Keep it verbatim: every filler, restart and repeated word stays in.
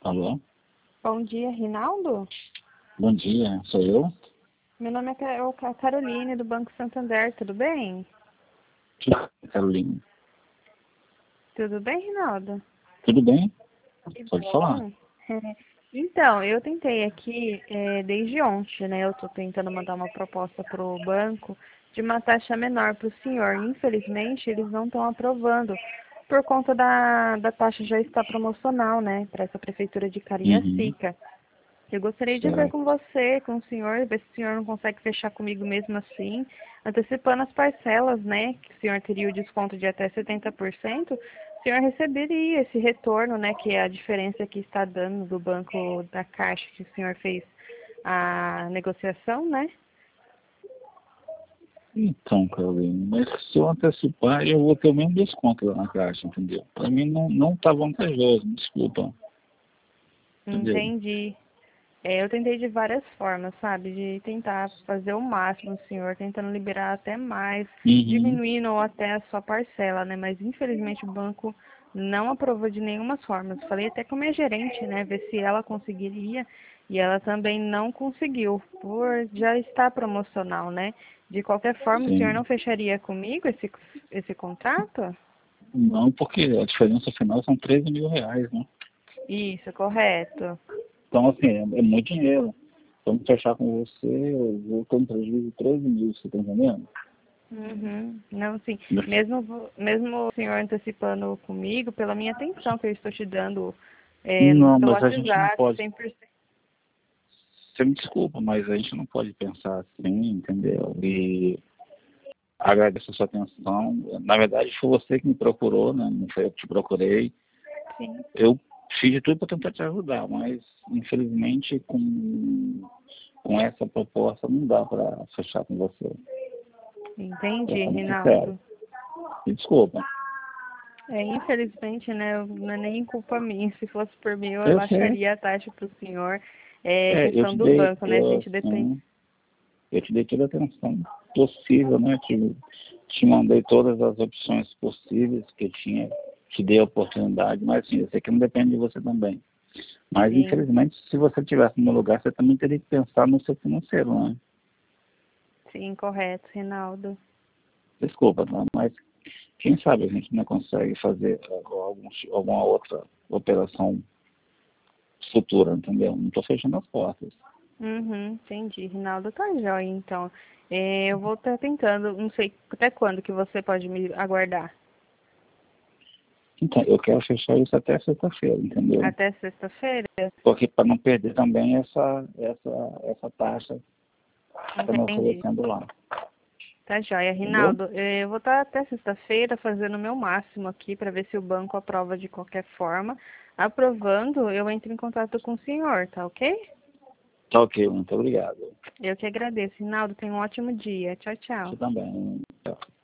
Alô? Bom dia, Rinaldo. Bom dia, sou eu? Meu nome é Ca- é Caroline, do Banco Santander, tudo bem? Carolina. Tudo bem, Rinaldo? Tudo bem? Que Pode falar. bom. Então, eu tentei aqui, eh, desde ontem, né? Eu estou tentando mandar uma proposta para o banco de uma taxa menor para o senhor. Infelizmente, eles não estão aprovando, por conta da, da taxa já estar promocional, né? Para essa prefeitura de Uhum, Cariacica. Eu gostaria de ver certo. com você, com o senhor, ver se o senhor não consegue fechar comigo mesmo assim, antecipando as parcelas, né? Que o senhor teria o desconto de até setenta por cento, o senhor receberia esse retorno, né? Que é a diferença que está dando do banco da Caixa que o senhor fez a negociação, né? Então, Carolina, mas se eu antecipar, eu vou ter o mesmo desconto lá na caixa, entendeu? Para mim não, não tá vantajoso, desculpa, entendeu? Entendi. É, eu tentei de várias formas, sabe? De tentar fazer o máximo, o senhor, tentando liberar até mais, Uhum, diminuindo ou até a sua parcela, né? Mas infelizmente o banco não aprovou de nenhuma forma. Eu falei até com a minha gerente, né? Ver se ela conseguiria, e ela também não conseguiu, por já estar promocional, né? De qualquer forma, o senhor sim. não fecharia comigo esse, esse contrato? Não, porque a diferença final são treze mil reais, né? Isso, correto. Então, assim, é, é muito dinheiro. Vamos fechar com você, eu vou ter um prejuízo de treze mil, você tá entendendo? Uhum. Não, sim. Mesmo, vo- mesmo o senhor antecipando comigo, pela minha atenção que eu estou te dando é, no Não, seu mas a gente não WhatsApp, pode. cem por cento. Você me desculpa, mas a gente não pode pensar assim, entendeu? E agradeço a sua atenção. Na verdade, foi você que me procurou, né? Não foi eu que te procurei. Sim, Eu fiz de tudo para tentar te ajudar, mas infelizmente com, com essa proposta não dá para fechar com você. Eu entendi, sou muito sincero. Rinaldo. Me desculpa. É, infelizmente, né, não é nem culpa minha. Se fosse por mim, eu Eu sei. abaixaria a taxa para o senhor. É É, eu questão te do dei, banco, né? A eu, gente depende. assim, eu te dei toda a atenção possível, né? Te, te mandei todas as opções possíveis que eu tinha, te dei a oportunidade, mas assim, eu sei que não depende de você também. Mas Sim, infelizmente, se você estivesse no meu lugar, você também teria que pensar no seu financeiro, né? sim, correto, Rinaldo. Desculpa, tá? Mas quem sabe a gente não consegue fazer algum, alguma outra operação futura, entendeu? Não estou fechando as portas. Uhum, entendi, Rinaldo. Tá jóia, então. É, eu vou estar tentando, não sei até quando que você pode me aguardar. Então, eu quero fechar isso até sexta-feira, entendeu? Até sexta-feira? Porque para não perder também essa, essa, essa taxa que estão me Entendi. oferecendo lá. Tá joia. Entendeu? Rinaldo, eh, eu vou estar até sexta-feira fazendo o meu máximo aqui para ver se o banco aprova de qualquer forma. Aprovando, eu entro em contato com o senhor, tá ok? Tá ok, muito obrigado. Eu que agradeço. Rinaldo, tenha um ótimo dia. Tchau, tchau. Você também. Tchau.